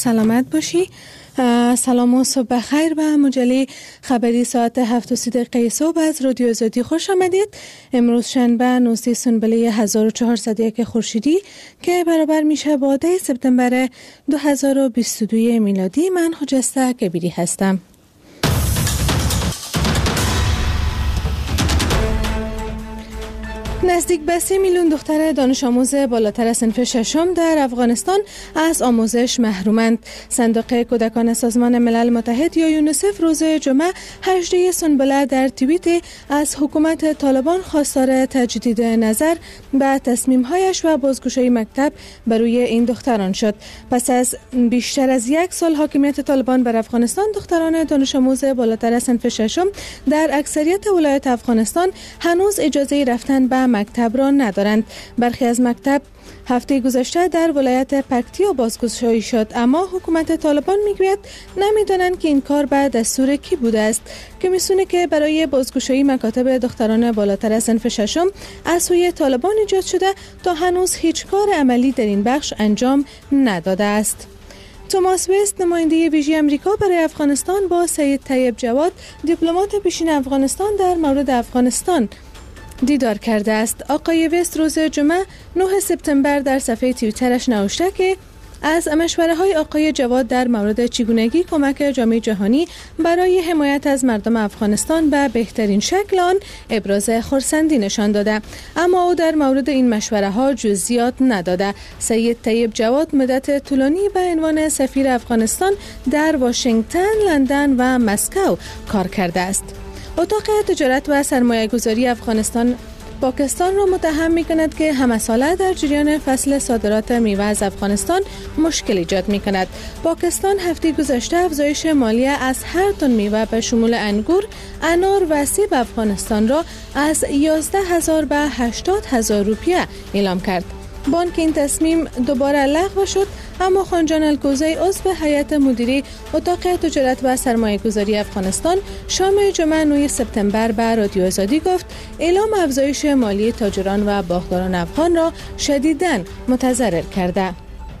سلامت باشی. سلام و صبح بخیر به مجله خبری ساعت 7:30 صبح از رادیو آزادی خوش آمدید. امروز شنبه 19 سنبله 1401 خورشیدی که برابر میشه با 10 سپتامبر 2022 میلادی. من خجسته کبیری هستم. نزدیک به 3 میلیون دختر دانش آموز بالاتر صنف ششم در افغانستان از آموزش محرومند. صندوق کودکان سازمان ملل متحد یا یونیسف روز جمعه 18 سنبله در توییت از حکومت طالبان خواستار تجدید نظر به تصمیم‌هایش و بازگشایی مکتب برای این دختران شد. پس از بیشتر از یک سال حاکمیت طالبان بر افغانستان، دختران دانش آموز بالاتر صنف ششم در اکثریت ولایات افغانستان هنوز اجازه رفتن به مکتب را ندارند. برخی از مکتب هفته گذشته در ولایت پکتیا بازگشایی شد، اما حکومت طالبان میگوید نمیدانند که این کار به دستور کی بوده است که میسونه که برای بازگشایی مکاتب دختران بالاتر صنف ششم از سوی طالبان ایجاد شده تا هنوز هیچ کار عملی در این بخش انجام نداده است. توماس وست، نماینده ویژه امریکا برای افغانستان، با سید طیب جواد، دیپلمات پیشین افغانستان، در مورد افغانستان دیدار کرده است. آقای وست روز جمعه 9 سپتامبر در صفحه توییترش نوشته که از مشوره‌های آقای جواد در مورد چگونگی کمک جامعه جهانی برای حمایت از مردم افغانستان به بهترین شکل آن ابراز خرسندی نشان داده، اما او در مورد این مشوره‌ها جزئیات نداده. سید طیب جواد مدت طولانی به عنوان سفیر افغانستان در واشنگتن، لندن و مسکو کار کرده است. اتاق تجارت و سرمایه‌گذاری افغانستان پاکستان را متهم می‌کند که همه‌ساله در جریان فصل صادرات میوه از افغانستان مشکل ایجاد می‌کند. پاکستان هفته گذشته افزایش مالیه از هر تن میوه به شمول انگور، انار و سیب افغانستان را از 11,000 به 80,000 روپیه اعلام کرد. بانک این تصمیم دوباره لغو شد، اما خانجان الکوزی، عضو هیئت مدیره اتاق تجارت و سرمایه‌گذاری افغانستان، شام جمعه 9 سپتامبر به رادیو آزادی گفت اعلام افزایش مالی تاجران و باغداران افغان را شدیداً متضرر کرده.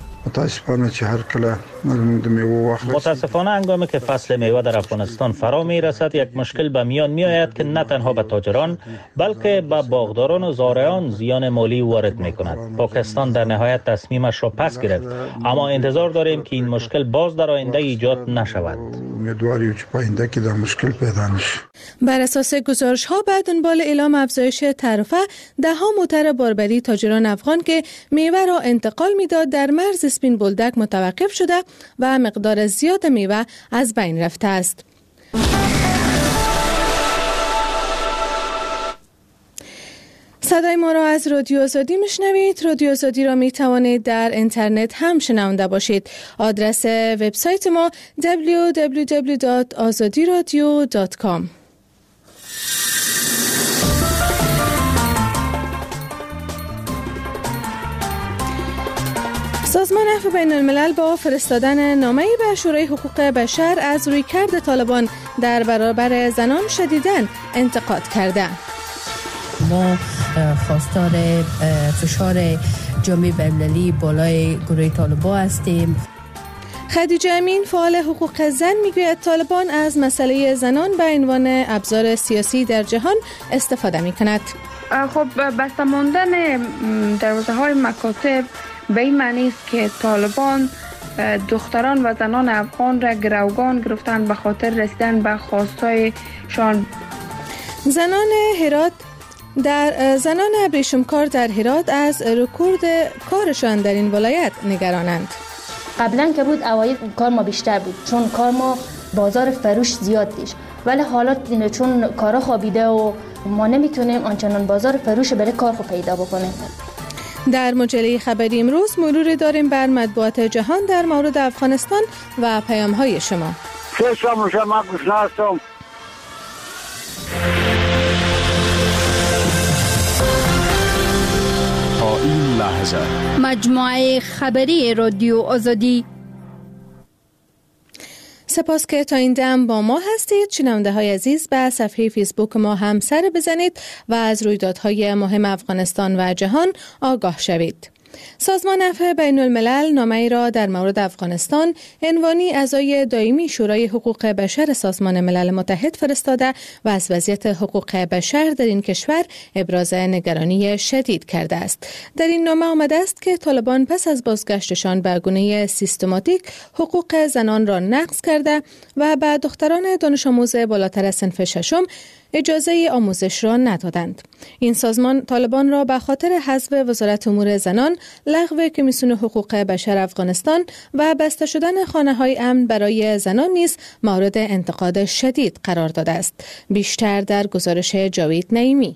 متاسفانه هنگامی که فصل میوه در افغانستان فرا می رسد، یک مشکل به میان می آید که نه تنها به تاجران بلکه به باغداران و زارعان زیان مالی وارد می کند. پاکستان در نهایت تصمیمش را پس گرفت، اما انتظار داریم که این مشکل باز در آینده ایجاد نشود. بر اساس گزارش ها، بعد دنبال اعلام افزایش تعرفه، ده‌ها موتر باربری تاجران افغان که میوه را انتقال میداد در مرز اسپین بولدک متوقف شده و مقدار زیاد میوه از بین رفته است. صدای ما را از رادیو آزادی میشنوید. رادیو آزادی را می توانید در اینترنت هم شنونده باشید. آدرس وبسایت ما www.azadiradio.com. سازمان عفو بین الملل با فرستادن نامه‌ای به شورای حقوق بشر از رویکرد طالبان در برابر زنان شدیداً انتقاد کرده. ما خواستار فشار جامعه بین‌المللی بالای گروه طالبان هستیم. خدیجه امین، فعال حقوق زن، میگوید طالبان از مسئله زنان به عنوان ابزار سیاسی در جهان استفاده می‌کند. خب بسته ماندن دروازه‌های مکاتب به این معنی است که طالبان دختران و زنان افغان را گروگان گرفتند به خاطر رسیدن به خواستایشان. زنان ابریشمکار در هرات از رکورد کارشان در این ولایت نگرانند. قبلا که بود اوایل کار ما بیشتر بود، چون کار ما بازار فروش زیاد دیش، ولی حالا چون کارا خوابیده و ما نمیتونیم آنچنان بازار فروش برای کار خو پیدا بکنیم. در مجله خبری امروز مرور داریم بر مطبوعات جهان در مورد افغانستان و پیام‌های شما. تا این لحظه مجموعه خبری رادیو آزادی. سپاس که تا این دم با ما هستید. شنونده های عزیز، به صفحه فیسبوک ما هم سر بزنید و از رویدادهای مهم افغانستان و جهان آگاه شوید. سازمان عفو بین الملل نامه‌ای را در مورد افغانستان عنوانی اعضای دائمی شورای حقوق بشر سازمان ملل متحد فرستاده و از وضعیت حقوق بشر در این کشور ابراز نگرانی شدید کرده است. در این نامه آمده است که طالبان پس از بازگشتشان به گونه سیستماتیک حقوق زنان را نقض کرده و به دختران دانش آموز بالاتر از صنف ششم اجازه آموزش را ندادند. این سازمان طالبان را به خاطر حذف وزارت امور زنان، لغو کمیسیون حقوق بشر افغانستان و بسته شدن خانه‌های امن برای زنان نیز مورد انتقاد شدید قرار داده است. بیشتر در گزارش جاوید نعیمی.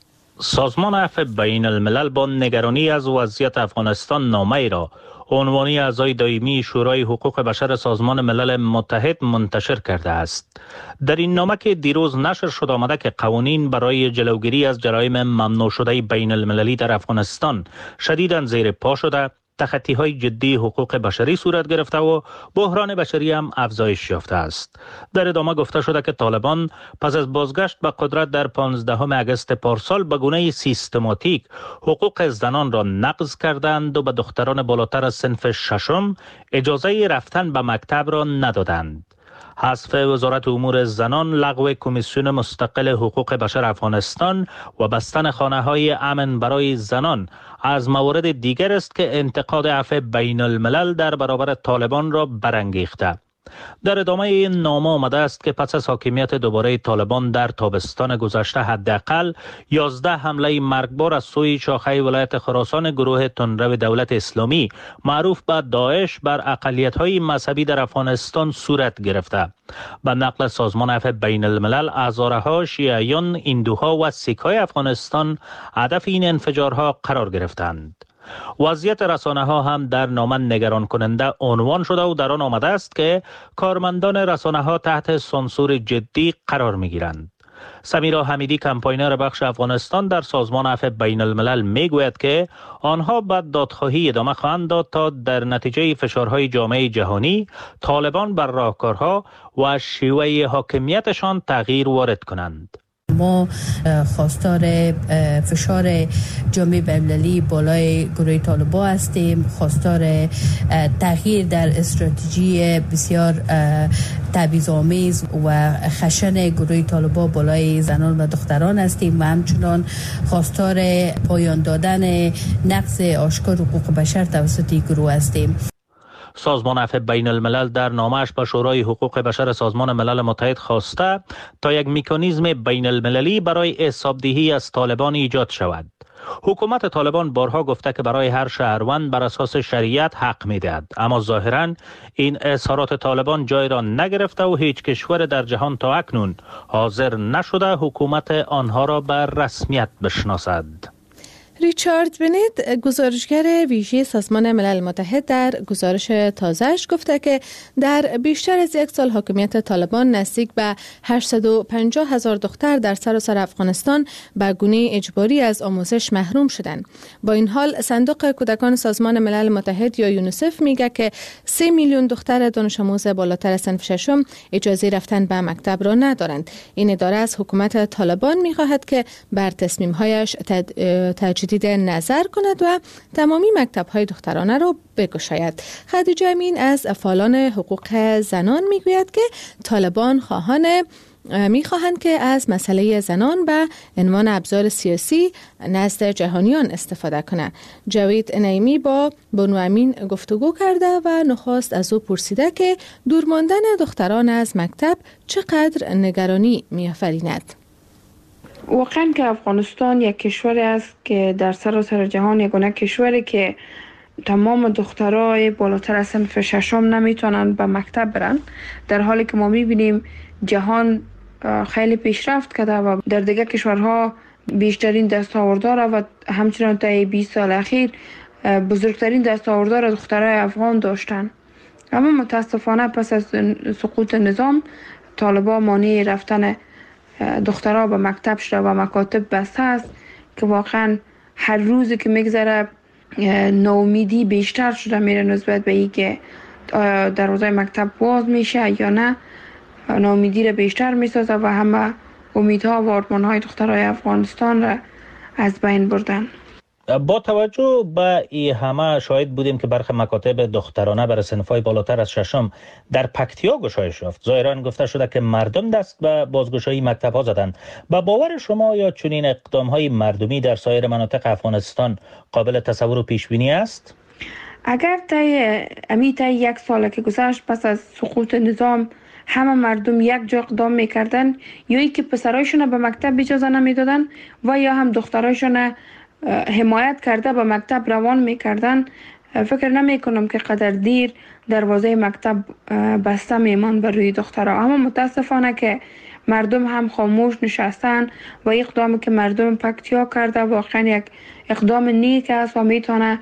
سازمان عفو بین الملل با نگرانی از وضعیت افغانستان نامه‌ای را عنوانی اعضای دائمی شورای حقوق بشر سازمان ملل متحد منتشر کرده است. در این نامه که دیروز نشر شد آمده که قوانین برای جلوگیری از جرایم ممنوع شده بین المللی در افغانستان شدیداً زیر پا شده، تخطی‌های جدی حقوق بشری صورت گرفته و بحران بشری هم افزایش یافته است. در ادامه گفته شده که طالبان پس از بازگشت به قدرت در 15 اگست پارسال به گونه سیستماتیک حقوق زنان را نقض کردند و به دختران بالاتر از صنف ششم اجازه رفتن به مکتب را ندادند. حذف وزارت امور زنان، لغو کمیسیون مستقل حقوق بشر افغانستان و بستن خانه‌های امن برای زنان از موارد دیگر است که انتقاد عفو بین الملل در برابر طالبان را برانگیخته. در ادامه این نامه آمده است که پس از حاکمیت دوباره طالبان در تابستان گذشته حداقل 11 حمله مرگبار از سوی شاخه ولایت خراسان گروه تندرو دولت اسلامی معروف به داعش بر اقلیت‌های مذهبی در افغانستان صورت گرفته. به نقل سازمان عفو بین الملل، هزارها شیعیان، هندوها و سیک‌های افغانستان هدف این انفجارها قرار گرفتند. وضعیت رسانه ها هم در نامه نگران کننده عنوان شده و در آن آمده است که کارمندان رسانه ها تحت سانسور جدی قرار می گیرند. سمیرا حمیدی، کمپاینر بخش افغانستان در سازمان عفو بین الملل می گوید که آنها به دادخواهی ادامه خواهند داد تا در نتیجه فشارهای جامعه جهانی طالبان بر راهکارها و شیوه حاکمیتشان تغییر وارد کنند. ما خواستار فشار جامعه بین‌المللی بالای گروه طالبان هستیم، خواستار تغییر در استراتژی بسیار تبعیض‌آمیز و خشن گروه طالبان بالای زنان و دختران هستیم و همچنان خواستار پایان دادن نقض آشکار حقوق بشر توسط گروه هستیم. سازمان عفو بین الملل در نامه‌اش به شورای حقوق بشر سازمان ملل متحد خواسته تا یک مکانیزم بین المللی برای حسابدهی از طالبان ایجاد شود. حکومت طالبان بارها گفته که برای هر شهروند بر اساس شریعت حق می‌دهد، اما ظاهراً این اظهارات طالبان جای را نگرفته و هیچ کشور در جهان تا اکنون حاضر نشده حکومت آنها را به رسمیت بشناسد. ریچارد بنید، گزارشگر ویژه سازمان ملل متحد، در گزارش تازه‌اش گفته که در بیشتر از یک سال حاکمیت طالبان نزدیک به 850,000 دختر در سراسر افغانستان به گونه اجباری از آموزش محروم شدند. با این حال صندوق کودکان سازمان ملل متحد یا یونیسف میگه که 3 میلیون دختر دانش آموز بالاتر از صنف ششم اجازه رفتن به مکتب را ندارند. این اداره از حکومت طالبان میخواهد که بر تصمیم‌هایش تجدید نظر کند و تمامی مکتب‌های دخترانه را بگشاید. خدیجه امین از فعالان حقوق زنان میگوید که طالبان میخواهند که از مسئله زنان به عنوان ابزار سیاسی نزد جهانیان استفاده کنند. جاوید نعیمی با بانو امین گفتگو کرده و نخست از او پرسیده که دور ماندن دختران از مکتب چقدر نگرانی می‌آفریند. واقعا که افغانستان یک کشوری است که در سراسر جهان یگانه کشوری که تمام دخترای بالاتر از صنف ششم نمیتونن به مکتب برن، در حالی که ما میبینیم جهان خیلی پیشرفت کرده و در دیگر کشورها بیشترین دستاوردها و همچنان تا 20 سال اخیر بزرگترین دستاوردها دخترای افغان داشتن. اما متاسفانه پس از سقوط نظام طالبان مانع رفتن دخترها به مکتب شده و مکاتب بسته است که واقعا هر روزی که میگذره ناامیدی بیشتر شده میره نسبت به اینکه دروازه مکتب باز میشه یا نه. ناامیدی را بیشتر میسازه و همه امیدها و آرمانهای دخترهای افغانستان را از بین بردن. با توجه به این همه شاهد بودیم که برخی مکاتب دخترانه برای صنف‌های بالاتر از ششم در پکتیا گشایش یافت. ظاهراً گفته شده که مردم دست به بازگشایی مکتب‌ها زدند. با باور شما یا چنین اقدام‌های مردمی در سایر مناطق افغانستان قابل تصور و پیش بینی است؟ اگر طی یک سال که گذشت پس از سقوط نظام همه مردم یک جا اقدام میکردن، یا ای که پسرایشون به مکتب اجازه نمیدادن و یا هم دخترایشون حمایت کرده به مکتب روان میکردن، فکر نمیکنم که قدر دیر دروازه مکتب بسته میمان بر روی دخترها. اما متاسفانه که مردم هم خاموش نشستن و اقدامی که مردم پکتیا کرده واقعا یک اقدام نیک است و میتونه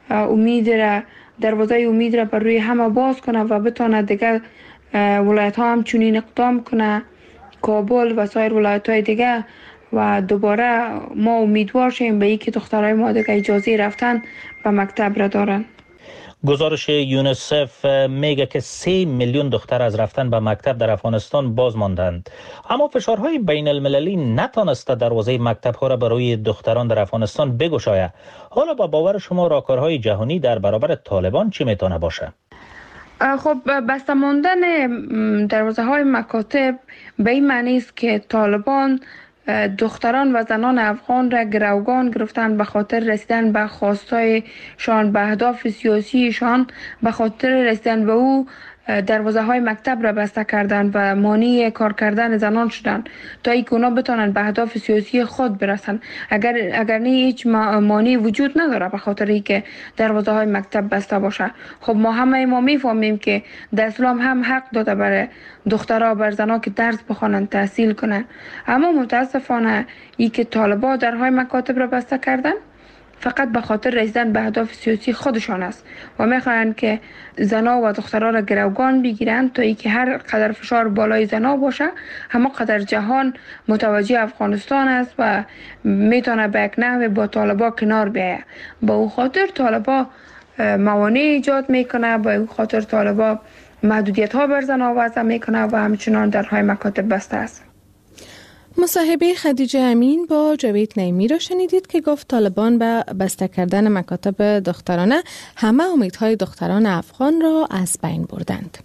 دروازه امید را بر روی همه باز کنه و بتونه دیگه ولایت ها هم چنین اقدام کنه، کابل و سایر ولایت های دیگه، و دوباره ما امیدوار شیم به اینکه دخترای ما دیگه اجازه رفتن به مکتب را دارن. گزارش یونیسف میگه که 3 میلیون دختر از رفتن به مکتب در افغانستان باز ماندند. اما فشارهای بین المللی نتانسته دروازه مکتب ها را برای دختران در افغانستان بگشاید. حالا با باور شما راهکارهای جهانی در برابر طالبان چی میتونه باشه؟ خب بسته ماندن دروازه های مکاتب به این معنی است که طالبان دختران و زنان افغان را گروگان گرفتن به خاطر رسیدن به خواستایشان، به اهداف سیاسیشان، به خاطر رسیدن به او دروازه های مکتب را بسته کردن و مانع کار کردن زنان شدن تا اینکه اونا بتونن به اهداف سیاسی خود برسن. اگر نه هیچ مانع وجود نداره به خاطر اینکه دروازه های مکتب بسته باشه. خب ما میفهمیم که در اسلام هم حق داده برای دخترها بر زنها که درس بخوانند، تحصیل کنند. اما متاسفانه این که طالبان درهای مکاتب را بسته کردن فقط به خاطر رسیدن به اهداف سیاسی خودشان است و میخواهند که زنا و دخترها را گروگان بگیرند تا اینکه هر قدر فشار بالای زنا باشه همه قدر جهان متوجه افغانستان است و میتونه به یک نحو با طالبا کنار بیاید. با او خاطر طالبا موانع ایجاد میکنه، با او خاطر طالبا محدودیت ها بر زنا وضع میکنه و همچنان درهای مکاتب بسته است. مصاحبه خدیجه امین با جاوید نعیمی را شنیدید که گفت طالبان به بسته کردن مکاتب دخترانه همه امیدهای دختران افغان را از بین بردند.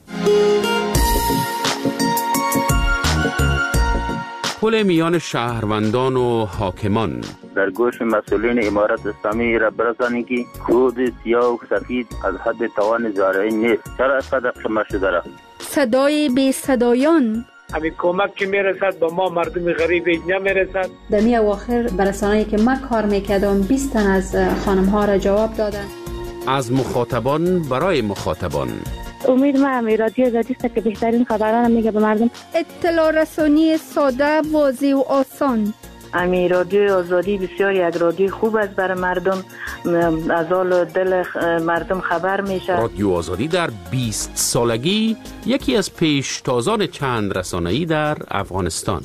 پل میان شهروندان و حاکمان در گوش مسئولین امارت اسلامی را برسانید که کود سیاه و سفید از حد توان زارعین نیست. چرا از قدر شما شده را؟ صدای بی صدایان همین کمک که میرسد با ما مردم غریب نمیرسد. در می اواخر برسانه‌ای که من کار میکردم 20 تن از خانم ها را جواب دادن. از مخاطبان برای مخاطبان. امید ما همی رادیو آزادی است که بهترین خبران میگه به مردم. اطلاع رسانی ساده، واضح و آسان. امی رادیو آزادی بسیار یک رادیو خوب است برای مردم، از حال دل مردم خبر میشه. رادیو آزادی در 20 سالگی یکی از پیشتازان چند رسانه‌ای در افغانستان.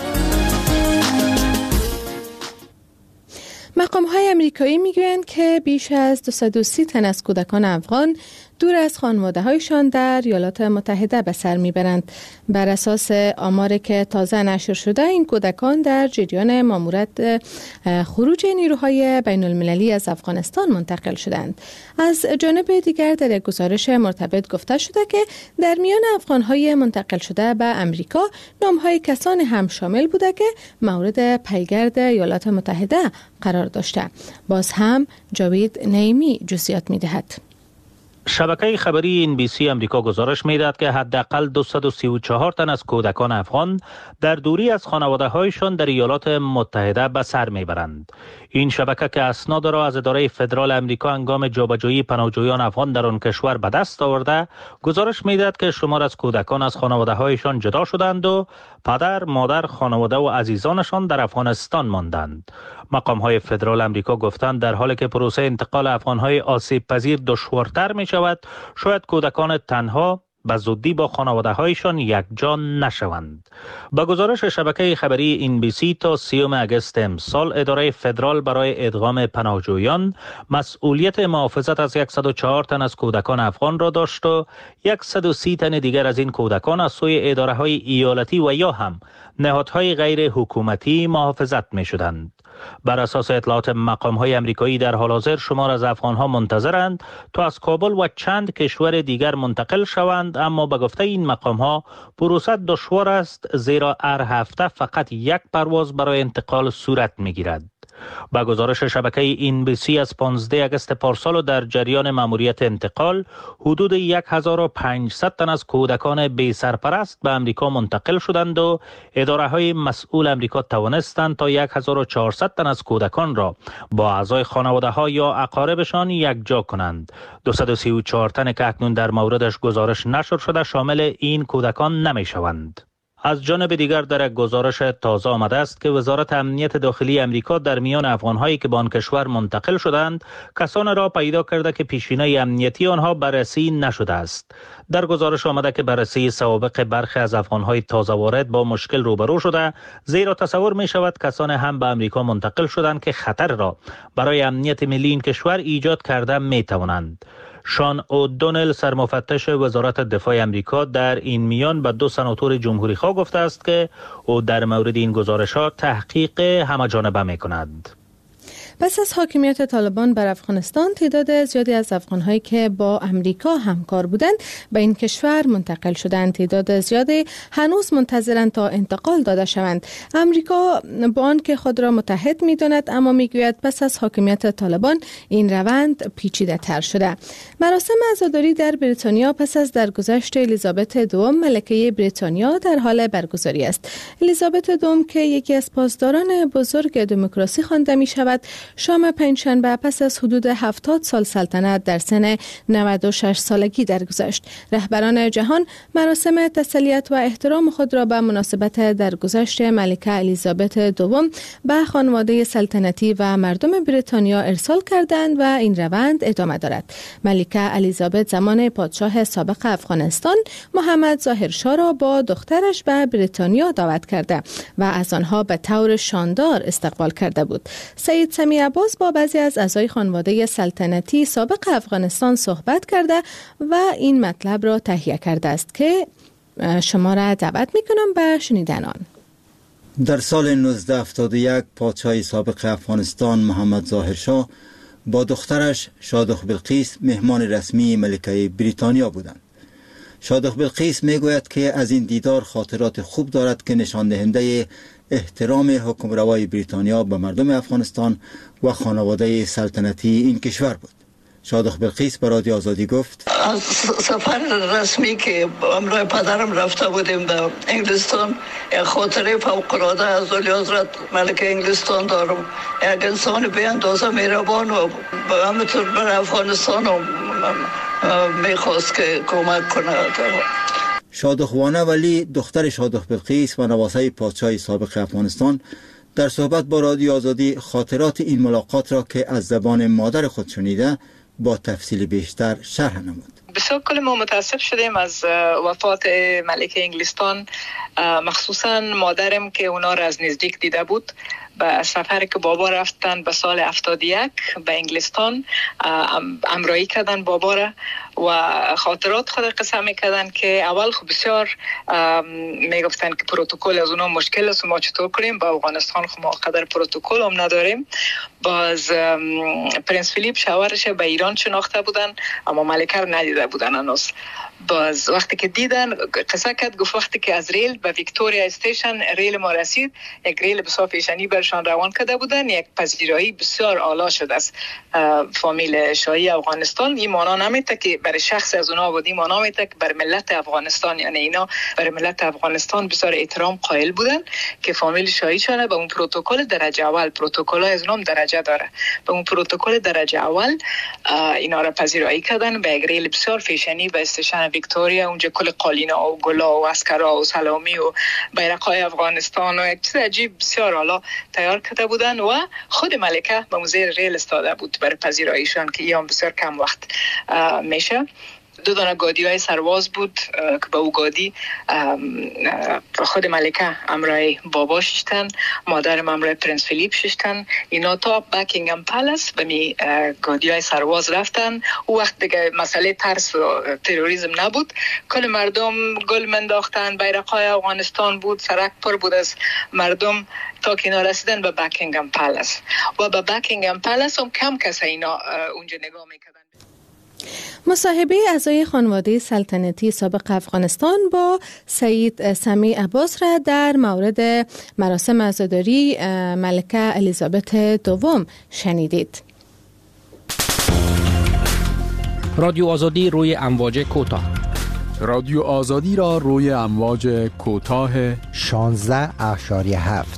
مقام‌های آمریکایی میگویند که بیش از 230 تن از کودکان افغان دور از خانواده‌هایشان در ایالات متحده به سر میبرند. بر اساس آماری که تازه نشر شده، این کودکان در جریان ماموریت خروج نیروهای بین المللی از افغانستان منتقل شدند. از جانب دیگر در یک گزارش مرتبط گفته شده که در میان افغان‌های منتقل شده به امریکا نام‌های کسانی هم شامل بوده که مورد پیگرد ایالات متحده قرار داشته. باز هم جاوید نعیمی جزئیات می‌دهد. شبکه خبری NBC امریکا گزارش می‌دهد که حداقل 234 تن از کودکان افغان در دوری از خانواده‌هایشان در ایالات متحده به سر میبرند. این شبکه که اسناد را از اداره فدرال امریکا هنگام جابجایی پناهجویان افغان در آن کشور به دست آورده، گزارش می‌دهد که شمار از کودکان از خانواده‌هایشان جدا شدند و پدر، مادر، خانواده و عزیزانشان در افغانستان ماندند. مقام‌های فدرال امریکا گفتند در حالی که پروسه انتقال افغان‌های آسیب پذیر دشوارتر می‌شود، شاید کودکان تنها به زودی با خانواده هایشان یکجا نشوند. با گزارش شبکه خبری NBC تا 30 اگست امسال اداره فدرال برای ادغام پناهجویان مسئولیت محافظت از 104 تن از کودکان افغان را داشت و 130 تن دیگر از این کودکان از سوی اداره های ایالتی و یا هم نهادهای غیر حکومتی محافظت می شدند. بر اساس اطلاعات مقام‌های امریکایی در حال حاضر شمار از افغان‌ها منتظرند تا از کابل و چند کشور دیگر منتقل شوند، اما به گفته این مقام‌ها پروسه دشوار است، زیرا هر هفته فقط یک پرواز برای انتقال صورت می‌گیرد. با گزارش شبکه NBC از 15 اگست پارسال در جریان مأموریت انتقال حدود 1500 تن از کودکان بی سرپرست به امریکا منتقل شدند و اداره‌های مسئول امریکا توانستند تا 1400 تن از کودکان را با اعضای خانواده‌ها یا اقاربشان یکجا کنند. 234 تن که اکنون در موردش گزارش نشر شده شامل این کودکان نمی‌شوند. از جانب دیگر در یک گزارش تازه آمده است که وزارت امنیت داخلی امریکا در میان افغان‌هایی که به آن کشور منتقل شدند کسان را پیدا کرده که پیشینه امنیتی آنها بررسی نشده است. در گزارش آمده که بررسی سوابق برخی از افغان‌های تازه وارد با مشکل روبرو شده، زیرا تصور می شود کسان هم به امریکا منتقل شدند که خطر را برای امنیت ملی این کشور ایجاد کرده می توانند. شان اودونل سرمفتش وزارت دفاع امریکا در این میان به 2 سناتور جمهوری خواه گفته است که او در مورد این گزارش‌ها تحقیق همه‌جانبه می‌کند. پس از حاکمیت طالبان بر افغانستان، تعداد زیادی از افغان‌هایی که با امریکا همکار بودند به این کشور منتقل شدند. تعداد زیادی هنوز منتظرند تا انتقال داده شوند. امریکا با آنکه خود را متحد می‌داند، اما می‌گوید پس از حاکمیت طالبان این روند پیچیده‌تر شده. مراسم عزاداری در بریتانیا پس از درگذشت الیزابت دوم ملکه بریتانیا در حال برگزاری است. الیزابت دوم که یکی از پاسداران بزرگ دموکراسی خوانده می‌شود، شام پنجشنبه پس از حدود 70 سال سلطنت در سن 96 سالگی درگذشت. رهبران جهان مراسم تسلیت و احترام خود را به مناسبت درگذشت ملکه الیزابت دوم به خانواده سلطنتی و مردم بریتانیا ارسال کردند و این روند ادامه دارد. ملکه الیزابت زمان پادشاه سابق افغانستان محمد ظاهرشاه را با دخترش به بریتانیا دعوت کرده و از آنها به طور شاندار استقبال کرده بود. سید سمی عباس با بعضی از اعضای خانواده سلطنتی سابق افغانستان صحبت کرده و این مطلب را تهیه کرده است که شما را دعوت می‌کنم به شنیدن آن. در سال 1971 پادشاه سابق افغانستان محمد ظاهرشاه با دخترش شادخ بلقیس مهمان رسمی ملکه بریتانیا بودند. شادخ بلقیس میگوید که از این دیدار خاطرات خوب دارد که نشان دهنده احترام حکمروای بریتانیا به مردم افغانستان و خانواده سلطنتی این کشور بود. شادخ بلقیس به رادیو آزادی گفت: از سفر رسمی که همراه پدرم رفته بودیم به انگلستان، یک خاطره فوق‌العاده از ولی حضرت ملکه انگلستان دارم. یک انسان به اندازه مهربان و همینطور بر افغانستان میخواست که کمک کنه. شادخوانه ولی دختر شادخ بلقیس و نواسه پادشاه سابق افغانستان در صحبت با رادیو آزادی خاطرات این ملاقات را که از زبان مادر خود شنیده با تفصیل بیشتر شرح نمود. بسیار کل ما متاسف شدیم از وفات ملکه انگلستان، مخصوصا مادرم که اونا را از نزدیک دیده بود. به سفری که بابا رفتن به سال 71 به انگلستان همراهی کردن بابا را و خاطرات خود قصه میکردن که اول خب بسیار میگفتن که پروتکل از اونا مشکل است و ما چطور کنیم. با افغانستان خب ما قدر پروتکل هم نداریم. باز پرنس فیلیپ شوهرش به ایران شناخته بودن اما ملکه رو ندیده بودن هنوز. باز وقتی که دیدن قصه کرد، گفت وقتی که از ریل به ویکتوریا استیشن ریل ما رسید، یک ریل بسیار پیشنی برشان روان کرده بودن. یک پذیرایی بسیار اعلی شده از فامیل شاهی افغانستان. این معنا نمیده که برای شخص از اونها بود، این معنا میده که برای ملت افغانستان، یعنی اینا برای ملت افغانستان بسیار احترام قائل بودن که فامیل شاهی شونه به اون پروتکل درجه اول، پروتکل از اونم درجه داره، به اون پروتکل درجه اول اینا را پذیرایی کردن. به یک ریل بسیار پیشنی به استیشن ویکتوریا، اونجا کل قالینا و گلا و اسکرا و سلامی و بیرق‌های افغانستان و یک چیز عجیب بسیار اعلی تیار کرده بودن و خود ملکه به موزه ریل استاده بود برای پذیراییشان که ایام بسیار کم وقت میشه. 2 دانه گادی های سرباز بود که به او گادی خود ملکه امرای بابا ششتن، مادرم امرای پرنس فیلیپ ششتن. اینا تا بکینگم پالاس به می گادی های سرباز رفتن. او وقت دیگه مسئله ترس و تروریسم نبود، کل مردم گل منداختن، بیرقای افغانستان بود، سرک پر بود از مردم تا که اینا رسیدن به بکینگم پالاس. و به بکینگم پالاس هم کم کسی اینا اونجا نگاه میکردن. مصاحبه اعضای خانواده سلطنتی سابق افغانستان با سید سمیع عباس را در مورد مراسم عزاداری ملکه الیزابت دوم شنیدید. رادیو آزادی روی امواج کوتاه. رادیو آزادی را روی امواج کوتاه 16.7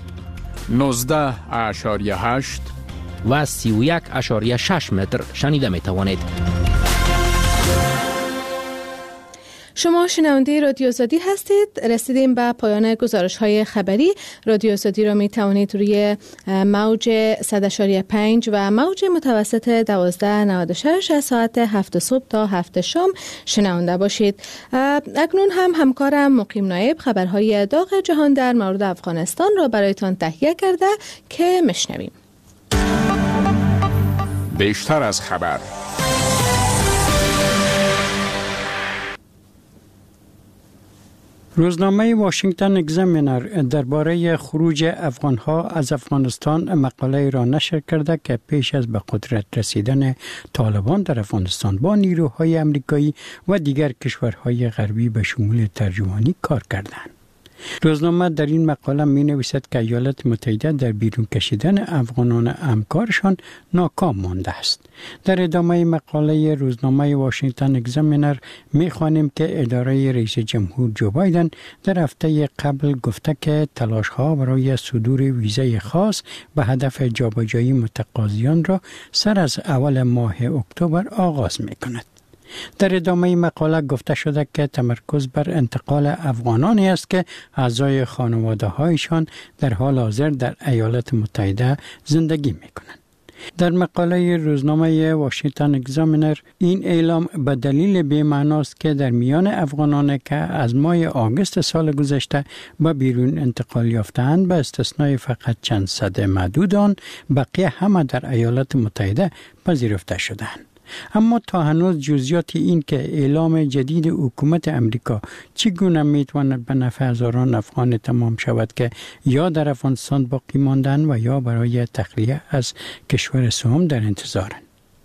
19.8 و 31.6 متر شنیده می توانید. شما شنونده رادیو آزادی هستید. رسیدیم به پایان گزارش‌های خبری. رادیو آزادی را می توانید روی موج 100.5 و موج متوسط 1296 از ساعت 7 صبح تا 7 شام شنونده باشید. اکنون هم همکارم مقیم نایب خبرهای داغ جهان در مورد افغانستان را برایتان تهیه کرده که میشنویم. بیشتر از خبر. روزنامه واشنگتن اگزامینر درباره خروج افغانها از افغانستان مقاله را نشر کرده که پیش از به قدرت رسیدن طالبان در افغانستان با نیروهای امریکایی و دیگر کشورهای غربی به شمول ترجمانی کار کردند. روزنامه در این مقاله می نویسد که ایالات متحده در بیرون کشیدن افغانان همکارشان ناکام مانده است. در ادامه مقاله روزنامه واشنگتن اگزامینر می خوانیم که اداره رئیس جمهور جو بایدن در هفته قبل گفته که تلاش ها برای صدور ویزای خاص به هدف جابجایی متقاضیان را سر از اول ماه اکتبر آغاز می کند. در ادامه مقاله گفته شده که تمرکز بر انتقال افغانانی است که اعضای خانواده هایشان در حال حاضر در ایالات متحده زندگی می کنند. در مقاله روزنامه واشنگتن اگزامینر این اعلام به دلیل بی‌معناست که در میان افغانانی که از ماه آگوست سال گذشته به بیرون انتقال یافتند به استثنای فقط چند صد معدود آن بقیه همه در ایالات متحده پذیرفته شدند. اما تا هنوز جزئیات این که اعلام جدید حکومت امریکا چگونه میتواند به نفع هزاران افغان تمام شود که یا در افغانستان باقی ماندن و یا برای تخلیه از کشور سوم در انتظارند.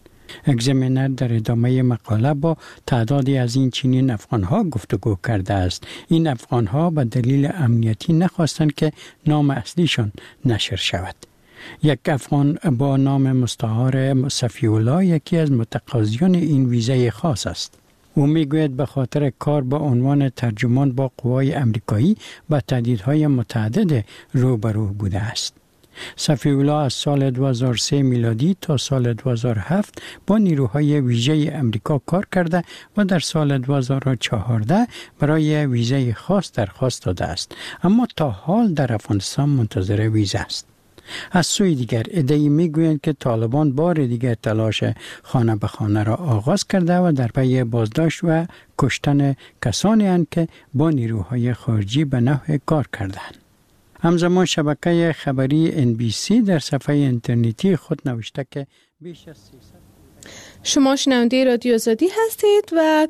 اگزامینر در ادامه مقاله با تعدادی از این چنین افغانها گفتگو کرده است. این افغانها به دلیل امنیتی نخواستند که نام اصلیشان نشر شود. یک افغان با نام مستعار صفی‌الله یکی از متقاضیان این ویزای خاص است. او میگوید به خاطر کار با عنوان ترجمان با قوای امریکایی با تهدیدهای متعدد روبرو بوده است. صفی‌الله از سال 2003 میلادی تا سال 2007 با نیروهای ویژه امریکا کار کرده و در سال 2014 برای ویزای خاص درخواست داده است، اما تا حال در افغانستان منتظر ویزا است. از سوی دیگر عده‌ای میگویند که طالبان بار دیگر تلاش خانه به خانه را آغاز کرده و در پی بازداشت و کشتن کسانی اند که با نیروهای خارجی به نحو کار کردند. همزمان شبکه خبری NBC در صفحه اینترنتی خود نوشته که بیش از 300 شما شنونده رادیو آزادی هستید و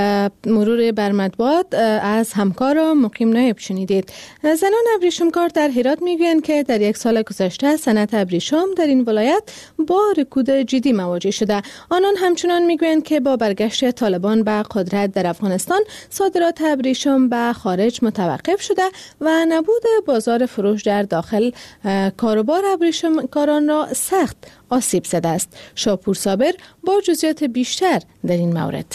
مرور بر مطبوعات از همکار مقیم نایب شنیدید. زنان ابریشمکار در هرات میگویند که در یک سال گذشته صنعت ابریشم در این ولایت با رکود جدی مواجه شده. آنان همچنان میگویند که با برگشت طالبان به قدرت در افغانستان صادرات ابریشم به خارج متوقف شده و نبود بازار فروش در داخل کاروبار ابریشمکاران را سخت آسیب زده است. شاپور صابر با جزئیات بیشتر در این مورد.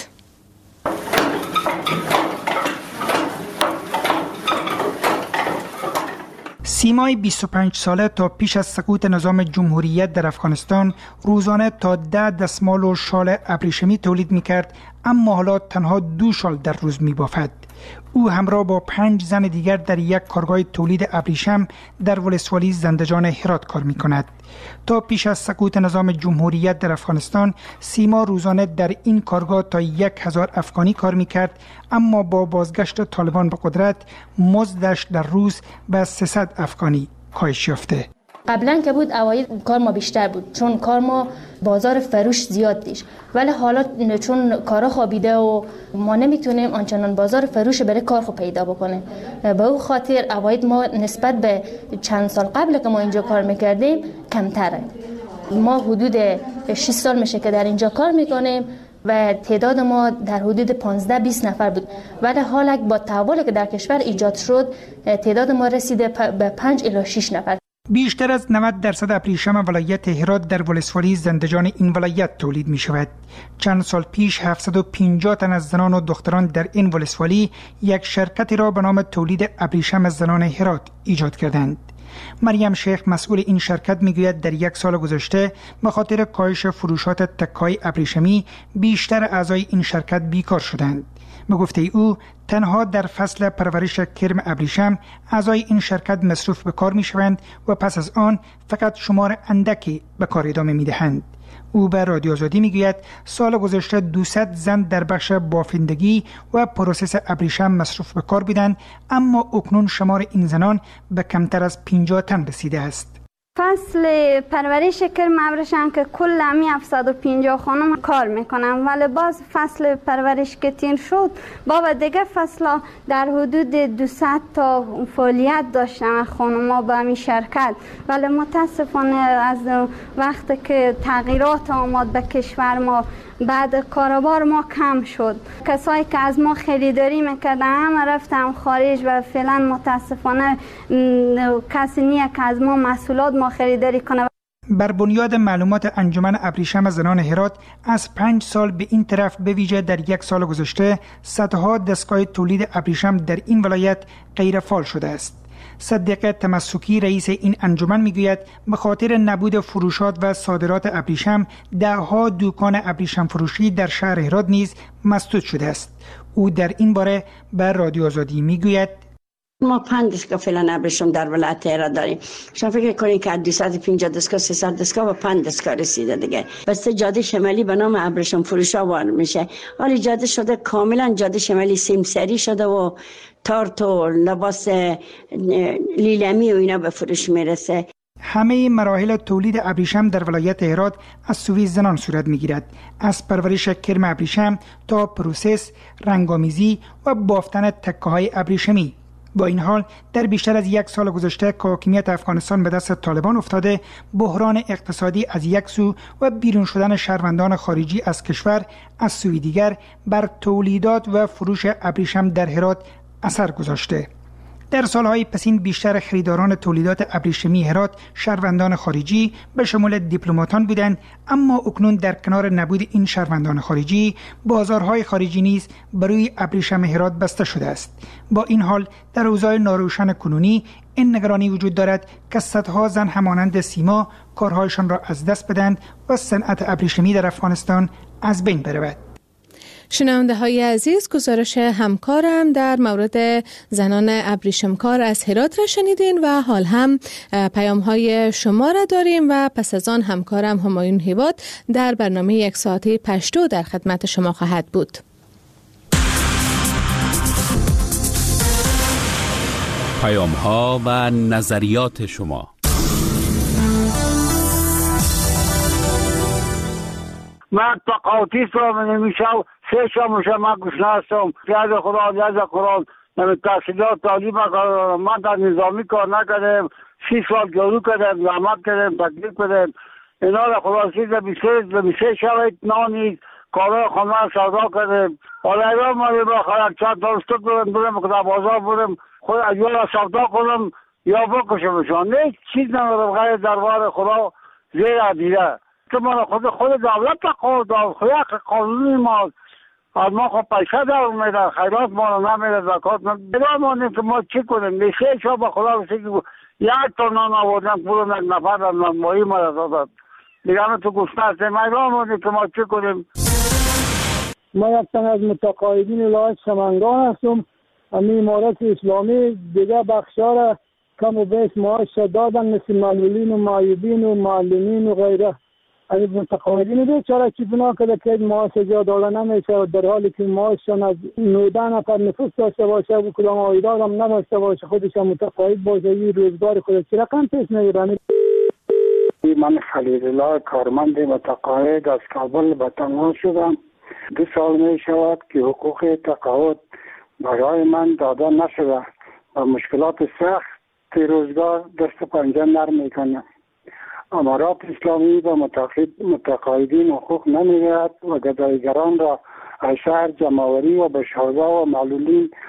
سیمای 25 ساله تا پیش از سقوط نظام جمهوریت در افغانستان روزانه تا 10 دستمال و شال ابریشمی تولید میکرد، اما حالا تنها 2 شال در روز می بافد. او همراه با 5 زن دیگر در یک کارگاه تولید ابریشم در ولسوالی زندجان هرات کار می کند. تا پیش از سقوط نظام جمهوریت در افغانستان، سیما روزانه در این کارگاه تا 1000 افغانی کار می کرد، اما با بازگشت طالبان به قدرت مزدش در روز به 300 افغانی کاهش یافته. قبلا که بود اوایل کار ما بیشتر بود، چون کار ما بازار فروش زیاد دیش، ولی حالا چون کارا خوابیده و ما نمیتونیم آنچنان بازار فروش برای کار خو پیدا بکنیم، به او خاطر اوایل ما نسبت به چند سال قبل که ما اینجا کار میکردیم کمتره. ما حدود 6 سال میشه که در اینجا کار میکنیم و تعداد ما در حدود 15-20 نفر بود، ولی حالا با تحولی که در کشور ایجاد شد تعداد ما رسیده به 5 الی 6 نفر. بیشتر از 90% ابریشم ولایت هرات در ولسوالی زندجان این ولایت تولید می شود. چند سال پیش 750 تن از زنان و دختران در این ولسوالی یک شرکتی را به نام تولید ابریشم زنان هرات ایجاد کردند. مریم شیخ مسئول این شرکت میگوید در 1 سال گذشته به خاطر کاهش فروشات تکه‌های ابریشمی بیشتر اعضای این شرکت بیکار شدند. به گفته او تنها در فصل پرورش کرم ابریشم اعضای این شرکت مصروف به کار می شوند و پس از آن فقط شمار اندکی به کار ادامه می دهند. او به رادیو آزادی می گوید سال گذشته 200 زن در بخش بافندگی و پروسس ابریشم مصروف به کار بودند، اما اکنون شمار این زنان به کمتر از 50 تن رسیده است. فصل پرورش کرم ابریشم که کل 750 خانم کار میکنم، ولی باز فصل پرورش که تیر شد بابا دیگه فصل در حدود 200 تا فعالیت داشتن خانم‌ها به همین شرکت، ولی متاسفانه از وقتی که تغییرات آمد به کشور ما بعد کاروبار ما کم شد. کسایی که از ما خریداری میکردن همه رفتن خارج و فعلا متاسفانه کسی نیه که از ما محصولات ما خریداری کنه. بر بنیاد معلومات انجمن ابریشم زنان هرات از 5 سال به این طرف به ویژه در 1 سال گذشته صدها دستگاه تولید ابریشم در این ولایت غیر فعال شده است. صدیق تمسکی رئیس این انجمن میگوید به خاطر نبود فروشات و صادرات ابریشم دهها دکان ابریشم فروشی در شهر هرات نیز مسدود شده است. او در این باره به رادیو آزادی میگوید ما 5 دستگاه فعلا ابریشم در ولایت هرات داریم. شما فکر کنید که 250 دستگاه 300 دستگاه و 5 دستگاه رسیده دیگه. بس جاده شمالی به نام ابریشم فروشا وارد میشه. حالا جاده شده کاملا جاده شمالی سیمسری شده و تارت و لباس لیلمی و اینا به فروش میرسه. همه مراحل تولید ابریشم در ولایت هرات از سوی زنان صورت میگیرد، از پرورش کرم ابریشم تا پروسس، رنگامیزی و بافتن تکه‌های ابریشمی. با این حال در بیشتر از 1 سال گذشته که حاکمیت افغانستان به دست طالبان افتاده، بحران اقتصادی از یک سو و بیرون شدن شهروندان خارجی از کشور از سوی دیگر بر تولیدات و فروش ابریشم در هرات اثر گذاشته. در سالهای پسین بیشتر خریداران تولیدات ابریشمی هرات شهروندان خارجی به شمول دیپلماتان بودند، اما اکنون در کنار نبود این شهروندان خارجی بازارهای خارجی نیز برای ابریشم هرات بسته شده است. با این حال در اوضاع ناروشن کنونی این نگرانی وجود دارد که صدها زن همانند سیما کارهایشان را از دست بدند و صنعت ابریشمی در افغانستان از بین برود. شنونده های عزیز، گزارش همکارم در مورد زنان ابریشمکار از هرات را شنیدین و حال هم پیام های شما را داریم و پس از آن همکارم همایون هیواد در برنامه 1 ساعته پشتو در خدمت شما خواهد بود. پیام ها و نظریات شما. من تقاطی سرم نمیشم 3 شام من گشنه هستم. یاد خدا یاد قرآن تحصیلات تعلیم من در نظامی کار نکردم. 6 سال جارو کردم، زحمت کردم، تکلیف کردم. اینا را خلاصی به 3 شب نانی کارای خانه سودا کردم. حالا اینا ما با خلق چند دارستو برم که بازار برم خود یا را سودا کنم یا بکشمشان. نه چیز ندارم غیر دربار خدا زیر عدیده که من خود دولت خود قانونی ما از ما خود پیشه در میدن، خیرات ما رو نمیده، زکات نمیده که ما چی کنیم. میشه شما به خدا بسی که 1 تا نان آوردن پولم 1 نفر در مایی ما را دادن دیگه همه تو گشنه هستیم. ایران مانیم که ما چی کنیم. من یک تن از متقاعدین ولایت سمنگان هستم. امی امارت اسلامی دیگه بخشا را کم و بیش معاش دادن، مثل معلولین و معیوبین و معلمین و غیره. امی متقاعدین بیچاره چی بنا کرده که معاش جا داده نمیشه و در حالی که معاششان از 19 نفر نفوس داشته باشه و کدام عایدات هم نداشته باشه، خودش هم متقاعد باشه، این روزگار خودش چی رقم پیش نگیرن. من خلیل الله کارمند متقاعد از کابل به تنها شدم. 2 سال می شود که حقوق تقاعد برای من داده نشده و مشکلات سخت روزگار دست و پنجه نرم میکنه. امارات اسلامی و متقاعدین حقوق نمیدهد و گدایگران را از شهر جمع‌آوری و به شهرها و معلولین